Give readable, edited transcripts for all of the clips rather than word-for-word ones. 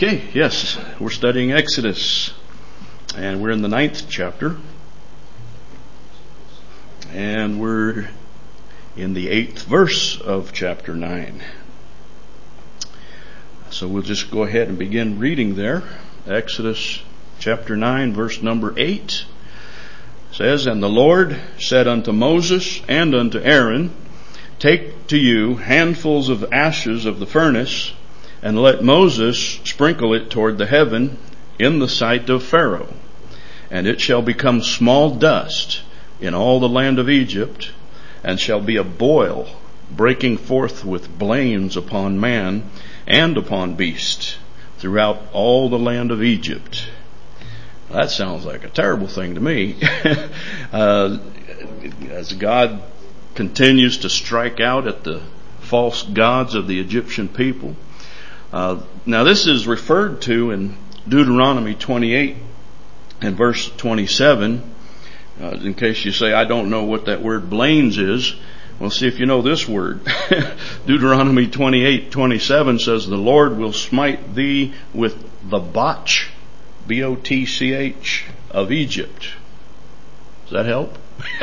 Okay, yes, we're studying Exodus, and we're in the 9th chapter, and we're in the 8th verse of chapter 9. So we'll just go ahead and begin reading there. Exodus chapter 9, verse number 8 says, "And the Lord said unto Moses and unto Aaron, Take to you handfuls of ashes of the furnace, and let Moses sprinkle it toward the heaven in the sight of Pharaoh. And it shall become small dust in all the land of Egypt, and shall be a boil breaking forth with blains upon man and upon beast throughout all the land of Egypt." That sounds like a terrible thing to me. As God continues to strike out at the false gods of the Egyptian people. Now this is referred to in Deuteronomy 28 and verse 27. In case you say, I don't know what that word blains is. Well, see if you know this word. Deuteronomy 28:27 says, "The Lord will smite thee with the botch, B-O-T-C-H, of Egypt." Does that help?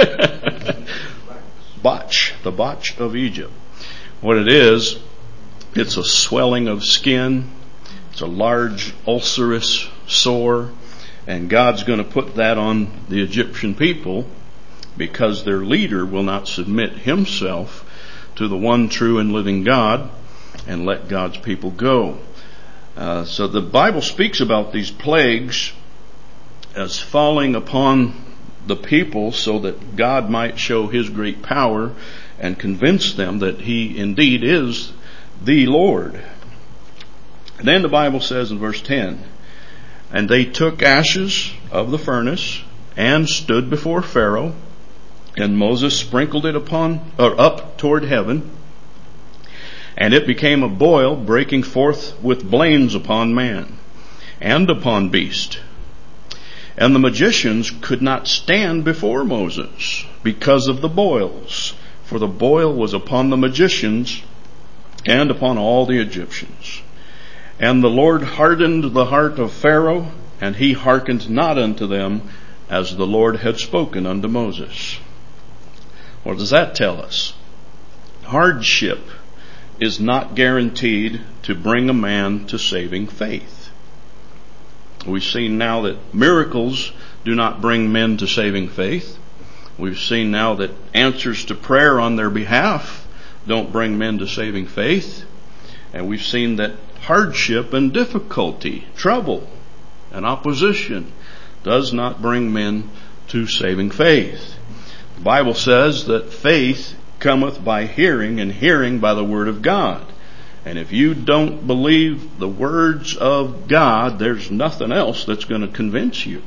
Botch, the botch of Egypt. What it is, it's a swelling of skin. It's a large ulcerous sore. And God's going to put that on the Egyptian people because their leader will not submit himself to the one true and living God and let God's people go. So the Bible speaks about these plagues as falling upon the people so that God might show His great power and convince them that He indeed is the Lord. And then the Bible says in verse 10, "And they took ashes of the furnace and stood before Pharaoh, and Moses sprinkled it up toward heaven, and it became a boil breaking forth with blains upon man and upon beast. And the magicians could not stand before Moses because of the boils, for the boil was upon the magicians and upon all the Egyptians. And the Lord hardened the heart of Pharaoh, and he hearkened not unto them, as the Lord had spoken unto Moses." What does that tell us? Hardship is not guaranteed to bring a man to saving faith. We've seen now that miracles do not bring men to saving faith. We've seen now that answers to prayer on their behalf don't bring men to saving faith. And we've seen that hardship and difficulty, trouble and opposition does not bring men to saving faith. The Bible says that faith cometh by hearing, and hearing by the word of God. And if you don't believe the words of God, there's nothing else that's going to convince you.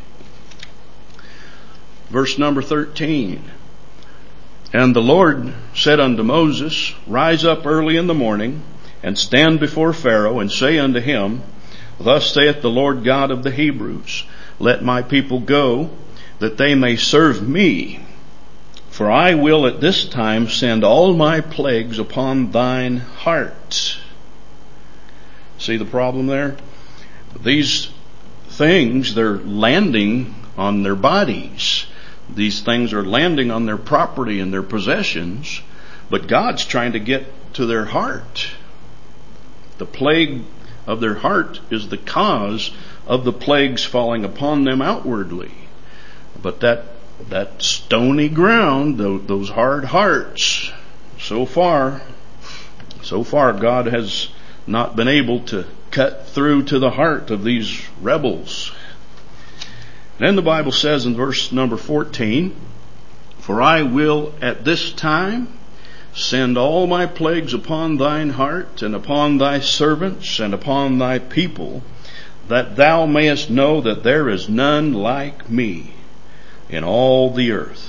Verse number 13. "And the Lord said unto Moses, Rise up early in the morning, and stand before Pharaoh, and say unto him, Thus saith the Lord God of the Hebrews, Let my people go, that they may serve me. For I will at this time send all my plagues upon thine heart." See the problem there? These things, they're landing on their bodies. These things are landing on their property and their possessions. But God's trying to get to their heart. The plague of their heart is the cause of the plagues falling upon them outwardly. But that stony ground, those hard hearts, so far God has not been able to cut through to the heart of these rebels. Then the Bible says in verse number 14, "For I will at this time send all my plagues upon thine heart, and upon thy servants, and upon thy people, that thou mayest know that there is none like me in all the earth."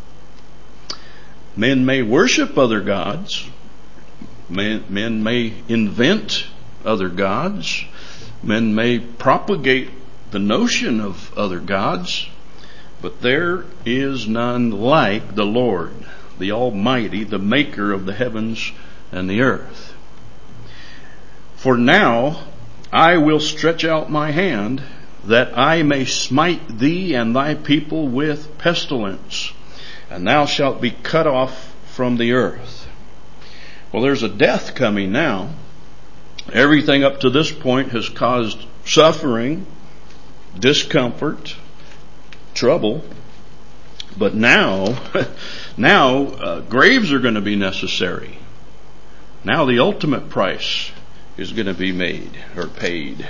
Men may worship other gods. Men may invent other gods. Men may propagate the notion of other gods. But there is none like the Lord, the Almighty, the maker of the heavens and the earth. "For now I will stretch out my hand, that I may smite thee and thy people with pestilence, and thou shalt be cut off from the earth. Well, there's a death coming now. Everything up to this point has caused suffering, discomfort, trouble. But now graves are going to be necessary. Now the ultimate price is going to be made or paid.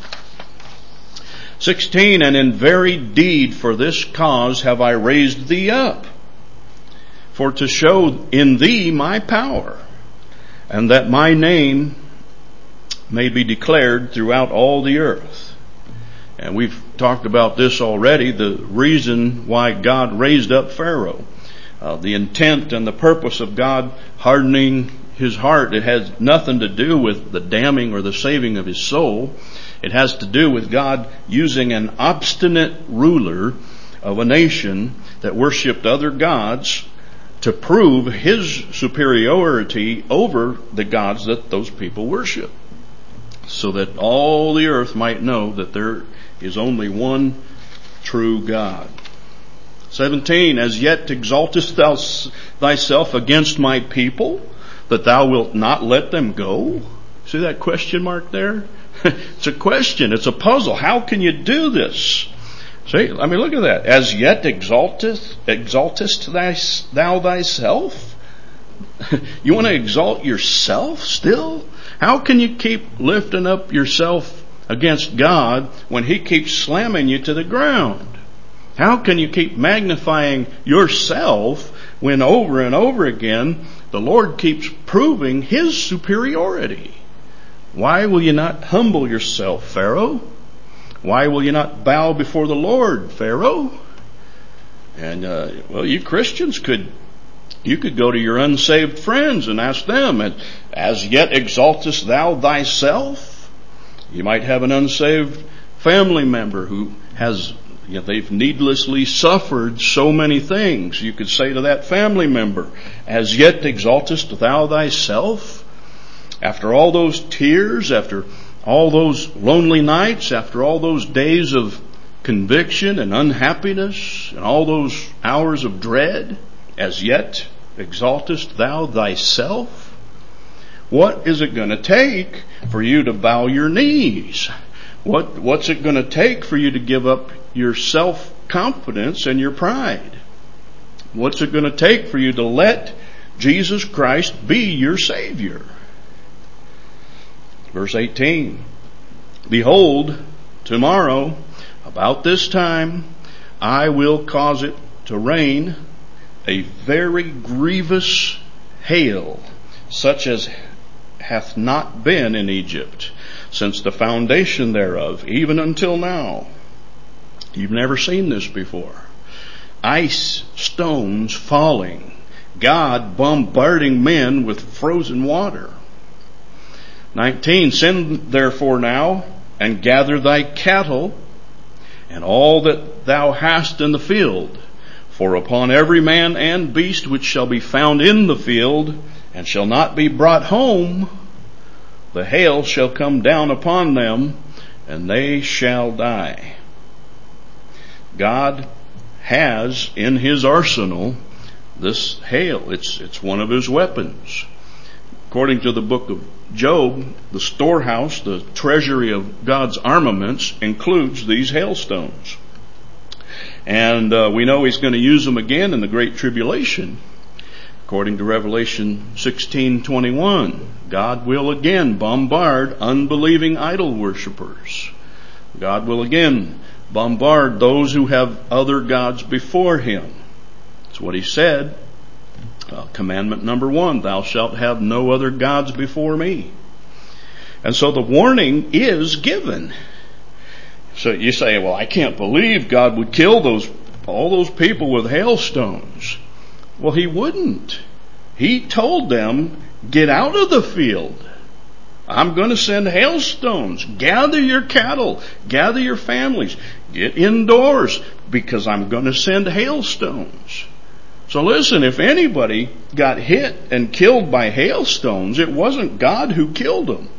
16, and in very deed for this cause have I raised thee up, for to show in thee my power, and that my name may be declared throughout all the earth. And we've talked about this already, the reason why God raised up Pharaoh. The intent and the purpose of God hardening his heart, it has nothing to do with the damning or the saving of his soul. It has to do with God using an obstinate ruler of a nation that worshipped other gods to prove his superiority over the gods that those people worship, so that all the earth might know that there is only one true God. 17, as yet exaltest thou thyself against my people, that thou wilt not let them go? See that question mark there? It's a question. It's a puzzle. How can you do this? See, I mean, look at that. As yet exaltest thou thyself? You want to exalt yourself still? How can you keep lifting up yourself against God when He keeps slamming you to the ground? How can you keep magnifying yourself when over and over again the Lord keeps proving His superiority? Why will you not humble yourself, Pharaoh? Why will you not bow before the Lord, Pharaoh? And, you Christians could go to your unsaved friends and ask them, as yet exaltest thou thyself? You might have an unsaved family member who has, they've needlessly suffered so many things. You could say to that family member, as yet exaltest thou thyself? After all those tears, after all those lonely nights, after all those days of conviction and unhappiness, and all those hours of dread, as yet exaltest thou thyself? What is it going to take for you to bow your knees? What's it going to take for you to give up your self-confidence and your pride? What's it going to take for you to let Jesus Christ be your Savior? Verse 18, behold, tomorrow, about this time, I will cause it to rain a very grievous hail, such as hath not been in Egypt, since the foundation thereof, even until now. You've never seen this before. Ice stones falling, God bombarding men with frozen water. 19, send therefore now, and gather thy cattle, and all that thou hast in the field. For upon every man and beast which shall be found in the field, and shall not be brought home, the hail shall come down upon them, and they shall die. God has in His arsenal this hail. It's one of His weapons. According to the book of Job, the storehouse, the treasury of God's armaments includes these hailstones. And we know He's going to use them again in the Great Tribulation. According to Revelation 16:21, God will again bombard unbelieving idol worshippers. God will again bombard those who have other gods before Him. That's what He said. Commandment number 1, thou shalt have no other gods before me. And so the warning is given. So you say, well, I can't believe God would kill all those people with hailstones. Well, He wouldn't. He told them, get out of the field. I'm going to send hailstones. Gather your cattle. Gather your families. Get indoors because I'm going to send hailstones. So listen, if anybody got hit and killed by hailstones, it wasn't God who killed them.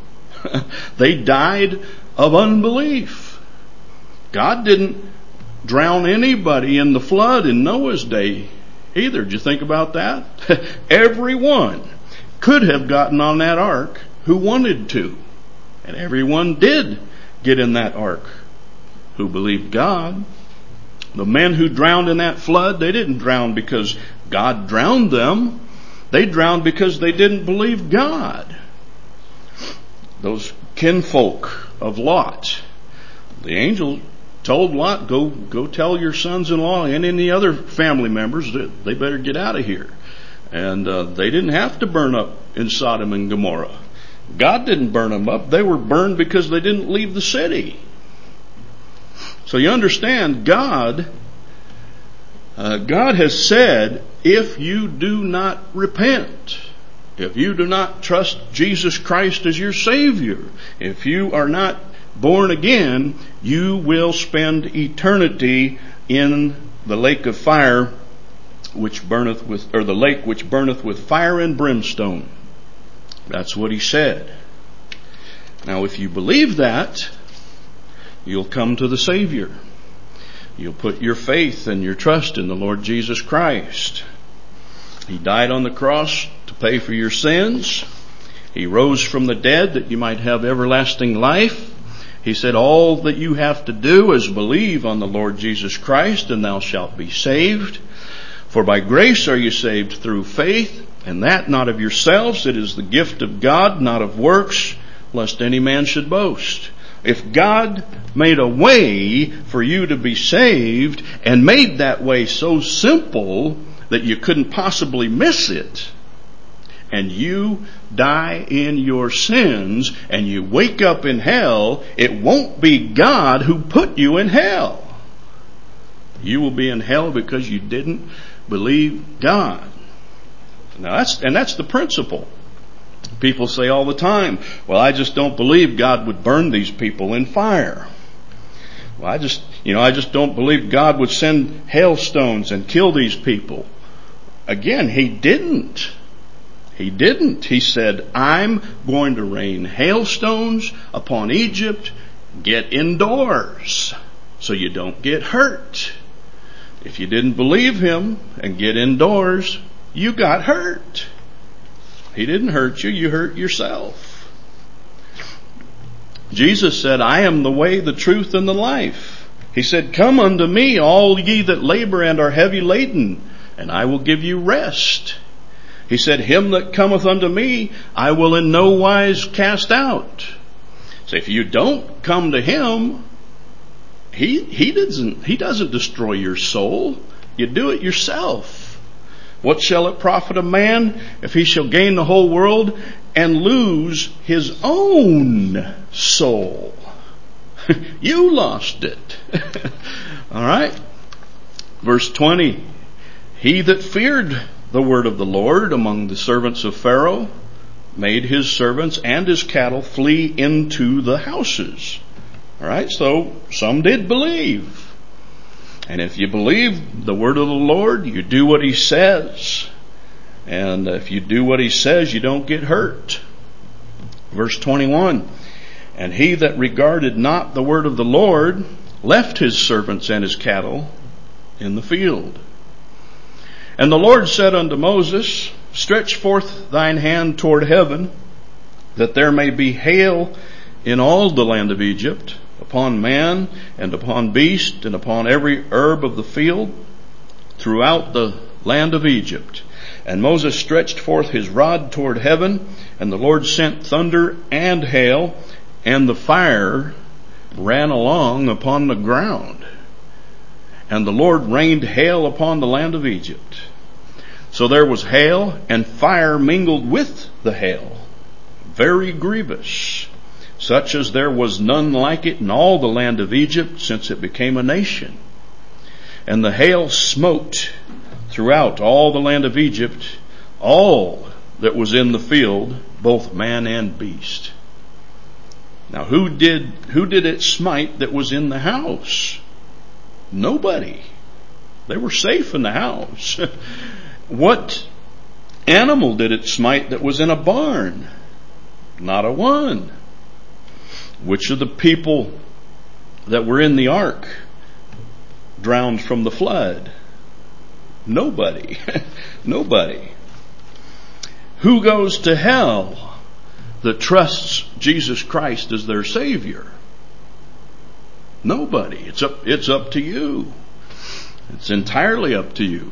They died of unbelief. God didn't drown anybody in the flood in Noah's day either. Did you think about that? Everyone could have gotten on that ark who wanted to. And everyone did get in that ark who believed God. The men who drowned in that flood, they didn't drown because God drowned them. They drowned because they didn't believe God. Those kinfolk of Lot, the angel told Lot, go tell your sons-in-law and any other family members that they better get out of here. And they didn't have to burn up in Sodom and Gomorrah. God didn't burn them up. They were burned because they didn't leave the city. So you understand, God has said, if you do not repent, if you do not trust Jesus Christ as your Savior, if you are not born again, you will spend eternity in the lake of fire, which burneth with, or the lake which burneth with fire and brimstone. That's what he said. Now, if you believe that, you'll come to the Savior. You'll put your faith and your trust in the Lord Jesus Christ. He died on the cross to pay for your sins. He rose from the dead that you might have everlasting life. He said, all that you have to do is believe on the Lord Jesus Christ, and thou shalt be saved. For by grace are you saved through faith, and that not of yourselves. It is the gift of God, not of works, lest any man should boast. If God made a way for you to be saved, and made that way so simple that you couldn't possibly miss it, and you die in your sins, and you wake up in hell, it won't be God who put you in hell. You will be in hell because you didn't believe God. Now that's the principle. People say all the time, well, I just don't believe God would burn these people in fire. Well, I just don't believe God would send hailstones and kill these people. Again, he didn't. He didn't. He said, I'm going to rain hailstones upon Egypt. Get indoors so you don't get hurt. If you didn't believe him and get indoors, you got hurt. He didn't hurt you, you hurt yourself. Jesus said, I am the way, the truth, and the life. He said, come unto me, all ye that labor and are heavy laden, and I will give you rest. He said, him that cometh unto me, I will in no wise cast out. So if you don't come to him, he doesn't destroy your soul. You do it yourself. What shall it profit a man if he shall gain the whole world and lose his own soul? You lost it. All right. Verse 20. He that feared the word of the Lord among the servants of Pharaoh made his servants and his cattle flee into the houses. All right. So some did believe. And if you believe the word of the Lord, you do what he says. And if you do what he says, you don't get hurt. Verse 21. And he that regarded not the word of the Lord left his servants and his cattle in the field. And the Lord said unto Moses, stretch forth thine hand toward heaven, that there may be hail in all the land of Egypt, upon man and upon beast and upon every herb of the field throughout the land of Egypt. And Moses stretched forth his rod toward heaven, and the Lord sent thunder and hail, and the fire ran along upon the ground. And the Lord rained hail upon the land of Egypt. So there was hail and fire mingled with the hail, very grievous, such as there was none like it in all the land of Egypt since it became a nation. And the hail smote throughout all the land of Egypt, all that was in the field, both man and beast. Now who did it smite that was in the house? Nobody. They were safe in the house. What animal did it smite that was in a barn? Not a one. Which of the people that were in the ark drowned from the flood? Nobody. Nobody. Who goes to hell that trusts Jesus Christ as their Savior? Nobody. It's up to you. It's entirely up to you.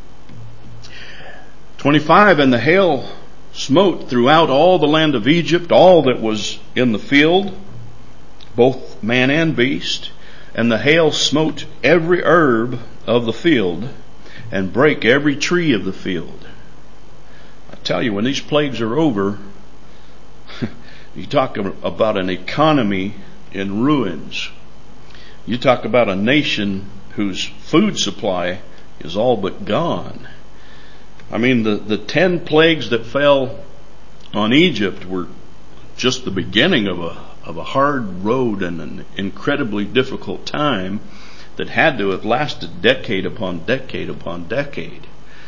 25, and the hail smote throughout all the land of Egypt, all that was in the field, both man and beast, and the hail smote every herb of the field, and brake every tree of the field. I tell you, when these plagues are over, you talk about an economy in ruins. You talk about a nation whose food supply is all but gone. I mean, the 10 plagues that fell on Egypt were just the beginning of a hard road and an incredibly difficult time that had to have lasted decade upon decade upon decade.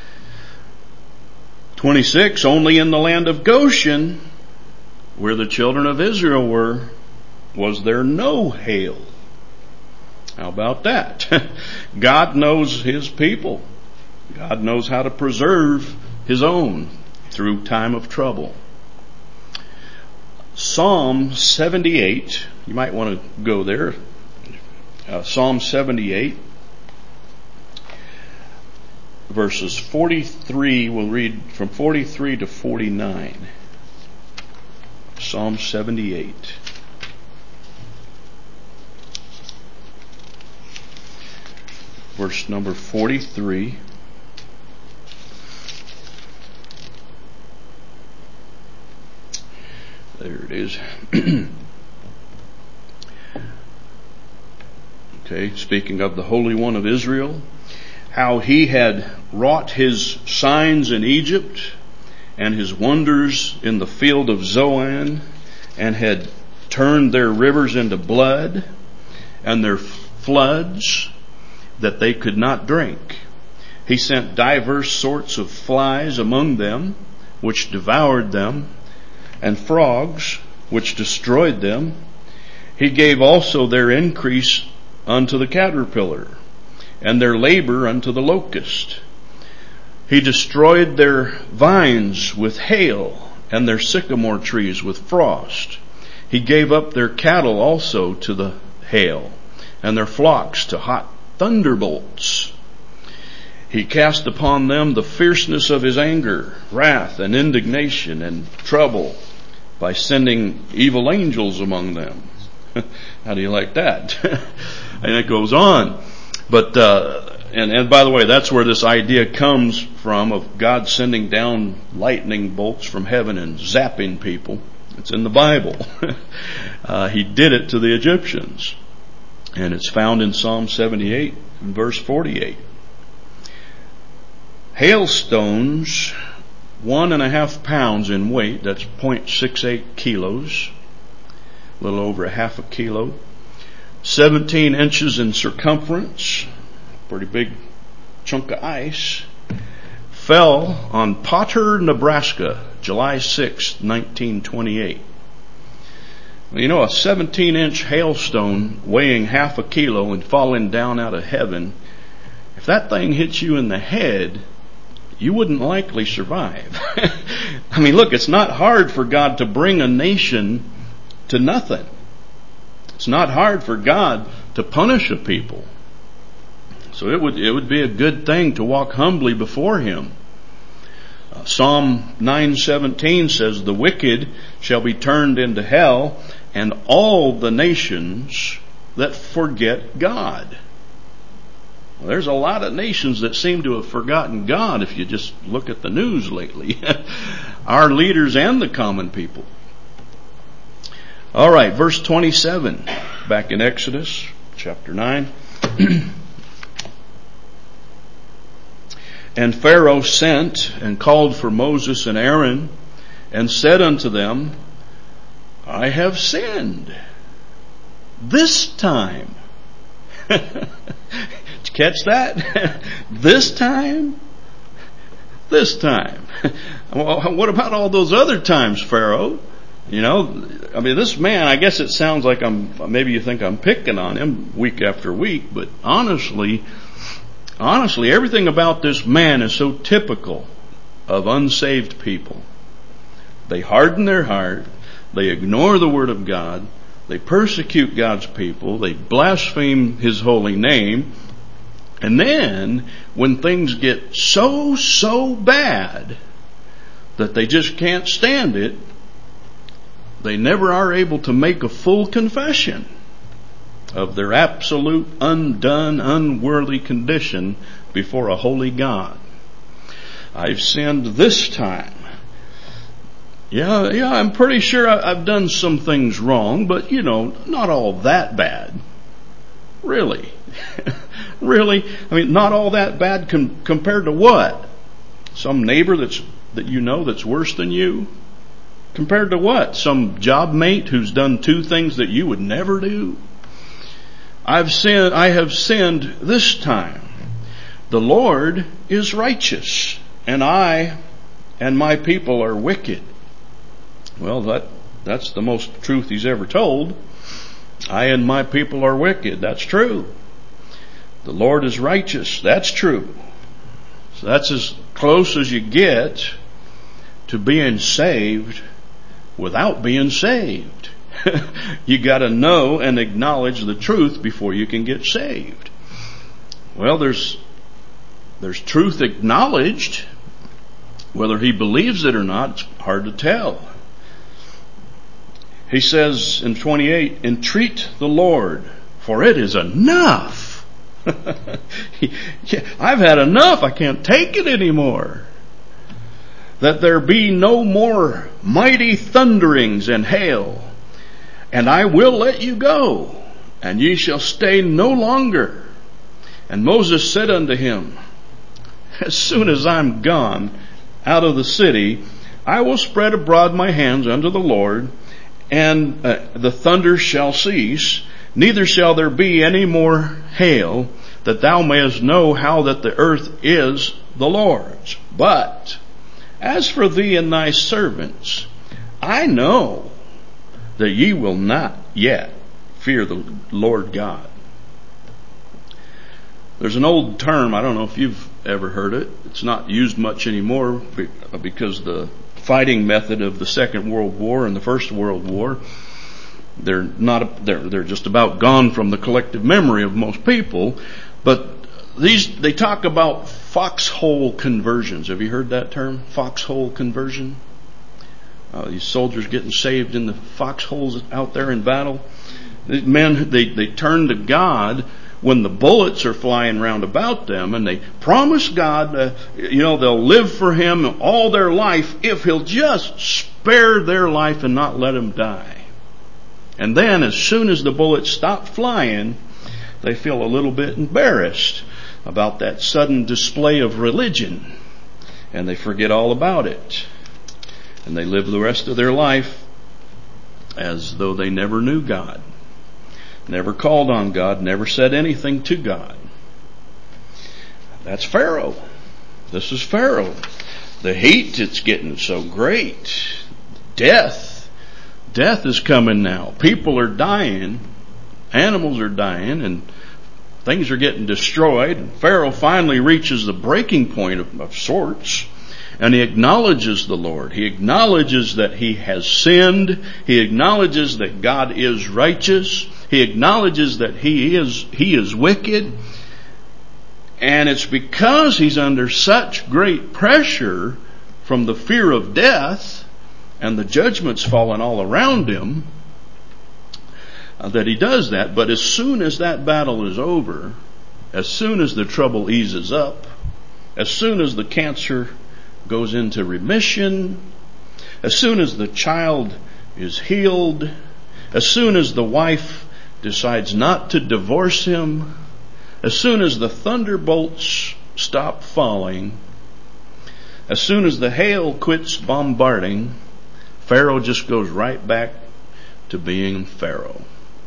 26, only in the land of Goshen, where the children of Israel were, was there no hail. How about that? God knows His people. God knows how to preserve His own through time of trouble. Psalm 78, you might want to go there. Psalm 78, verses 43, we'll read from 43 to 49. Psalm 78. Verse number 43. There it is. Okay, speaking of the Holy One of Israel, how He had wrought His signs in Egypt and His wonders in the field of Zoan, and had turned their rivers into blood and their floods that they could not drink. He sent divers sorts of flies among them, which devoured them, and frogs, which destroyed them. He gave also their increase unto the caterpillar, and their labor unto the locust. He destroyed their vines with hail, and their sycamore trees with frost. He gave up their cattle also to the hail, and their flocks to hot thunderbolts. He cast upon them the fierceness of His anger, wrath, and indignation, and trouble, by sending evil angels among them. How do you like that? And it goes on. But, and by the way, that's where this idea comes from of God sending down lightning bolts from heaven and zapping people. It's in the Bible. He did it to the Egyptians. And it's found in Psalm 78 and verse 48. Hailstones, 1.5 pounds in weight, that's 0.68 kilos, a little over 1/2 kilo, 17 inches in circumference, pretty big chunk of ice, fell on Potter, Nebraska, July 6, 1928. Well, you know, a 17-inch hailstone weighing 1/2 kilo and falling down out of heaven, if that thing hits you in the head, you wouldn't likely survive. I mean, look, it's not hard for God to bring a nation to nothing. It's not hard for God to punish a people. So it would be a good thing to walk humbly before Him. Psalm 9:17 says, the wicked shall be turned into hell, and all the nations that forget God. Well, there's a lot of nations that seem to have forgotten God if you just look at the news lately. Our leaders and the common people. All right, verse 27, back in Exodus chapter 9. And Pharaoh sent and called for Moses and Aaron, and said unto them, I have sinned this time. Did you catch that? This time? This time. Well, what about all those other times, Pharaoh? You know, I mean, this man, I guess it sounds like maybe you think I'm picking on him week after week, but honestly, everything about this man is so typical of unsaved people. They harden their heart. They ignore the Word of God. They persecute God's people. They blaspheme His holy name. And then, when things get so bad that they just can't stand it, they never are able to make a full confession of their absolute, undone, unworthy condition before a holy God. I've sinned this time. Yeah, I'm pretty sure I've done some things wrong, but not all that bad. Really? Really? I mean, not all that bad compared to what? Some neighbor that you know that's worse than you? Compared to what? Some job mate who's done two things that you would never do? I have sinned this time. The Lord is righteous, and I and my people are wicked. Well, that's the most truth He's ever told. I and my people are wicked. That's true. The Lord is righteous. That's true. So that's as close as you get to being saved without being saved. You got to know and acknowledge the truth before you can get saved. Well, there's truth acknowledged. Whether he believes it or not, it's hard to tell. He says in 28, entreat the Lord, for it is enough. I've had enough. I can't take it anymore. That there be no more mighty thunderings and hail, and I will let you go, and ye shall stay no longer. And Moses said unto him, as soon as I'm gone out of the city, I will spread abroad my hands unto the Lord, and the thunder shall cease, neither shall there be any more hail, that thou mayest know how that the earth is the Lord's. But as for thee and thy servants, I know that ye will not yet fear the Lord God. There's an old term, I don't know if you've ever heard it. It's not used much anymore because the fighting method of the Second World War and the First World War, they're just about gone from the collective memory of most people. But they talk about foxhole conversions. Have you heard that term? Foxhole conversion? These soldiers getting saved in the foxholes out there in battle. These men, they turn to God when the bullets are flying round about them, and they promise God, they'll live for Him all their life if He'll just spare their life and not let them die. And then as soon as the bullets stop flying, they feel a little bit embarrassed about that sudden display of religion, and they forget all about it. And they live the rest of their life as though they never knew God, never called on God, never said anything to God. That's Pharaoh. This is Pharaoh. The heat, it's getting so great. Death is coming now. People are dying. Animals are dying, and things are getting destroyed. And Pharaoh finally reaches the breaking point of sorts. And he acknowledges the Lord. He acknowledges that he has sinned. He acknowledges that God is righteous. He acknowledges that he is wicked. And it's because he's under such great pressure from the fear of death and the judgments falling all around him that he does that. But as soon as that battle is over, as soon as the trouble eases up, as soon as the cancer goes into remission, as soon as the child is healed, as soon as the wife decides not to divorce him, as soon as the thunderbolts stop falling, as soon as the hail quits bombarding, Pharaoh just goes right back to being Pharaoh.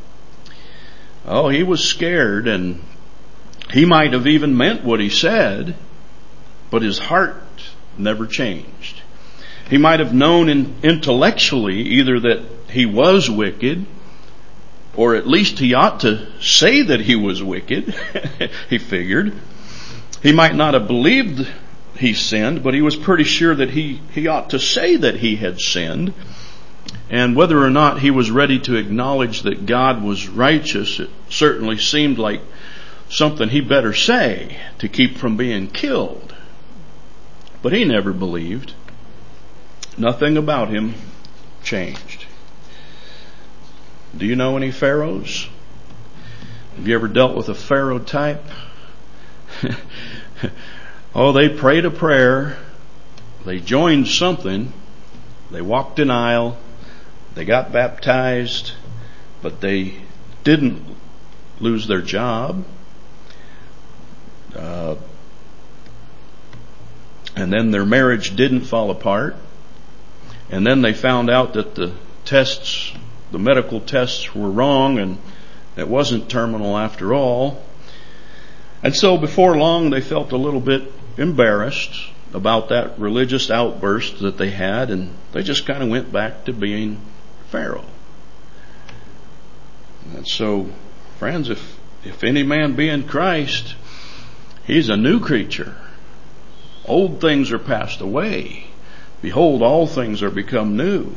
Oh, he was scared, and he might have even meant what he said, but his heart never changed. He might have known intellectually either that he was wicked, or at least he ought to say that he was wicked, he figured. He might not have believed he sinned, but he was pretty sure that he ought to say that he had sinned. And whether or not he was ready to acknowledge that God was righteous, it certainly seemed like something he better say to keep from being killed. But he never believed. Nothing about him changed. Do you know any pharaohs? Have you ever dealt with a pharaoh type? Oh, they prayed a prayer. They joined something. They walked an aisle. They got baptized. But they didn't lose their job. And then their marriage didn't fall apart. And then they found out that the medical tests were wrong and it wasn't terminal after all. And so before long they felt a little bit embarrassed about that religious outburst that they had, and they just kind of went back to being Pharaoh. And so, friends, if any man be in Christ, he's a new creature. Old things are passed away. Behold, all things are become new.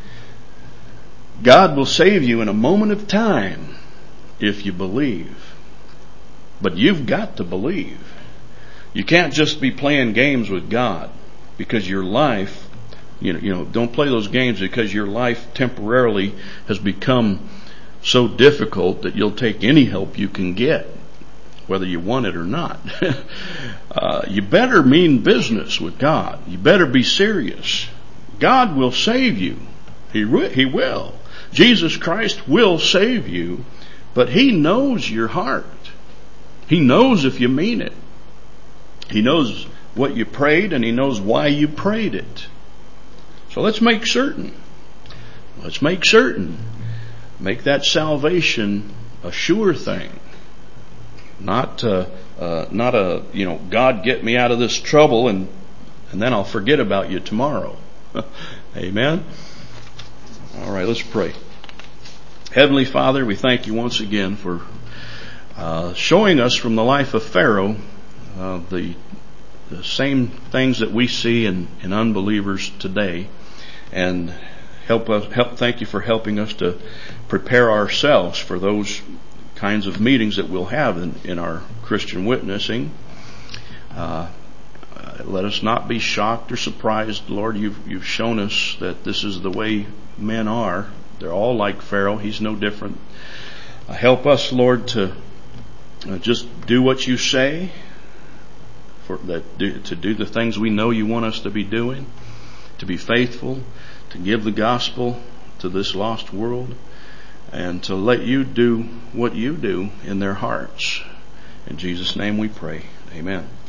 God will save you in a moment of time if you believe. But you've got to believe. You can't just be playing games with God because your life, don't play those games because your life temporarily has become so difficult that you'll take any help you can get, whether you want it or not. You better mean business with God. You better be serious. God will save you. He will. Jesus Christ will save you, but He knows your heart. He knows if you mean it. He knows what you prayed, and He knows why you prayed it. So let's make certain. Make that salvation a sure thing. Not a God get me out of this trouble and then I'll forget about you tomorrow. Amen. All right, let's pray. Heavenly Father, we thank you once again for showing us from the life of Pharaoh the same things that we see in unbelievers today, and thank you for helping us to prepare ourselves for those kinds of meetings that we'll have in our Christian witnessing. Let us not be shocked or surprised, Lord. You've shown us that this is the way men are. They're all like Pharaoh. He's no different. Help us, Lord, to just do what you say, to do the things we know you want us to be doing, to be faithful, to give the gospel to this lost world, and to let you do what you do in their hearts. In Jesus' name we pray. Amen.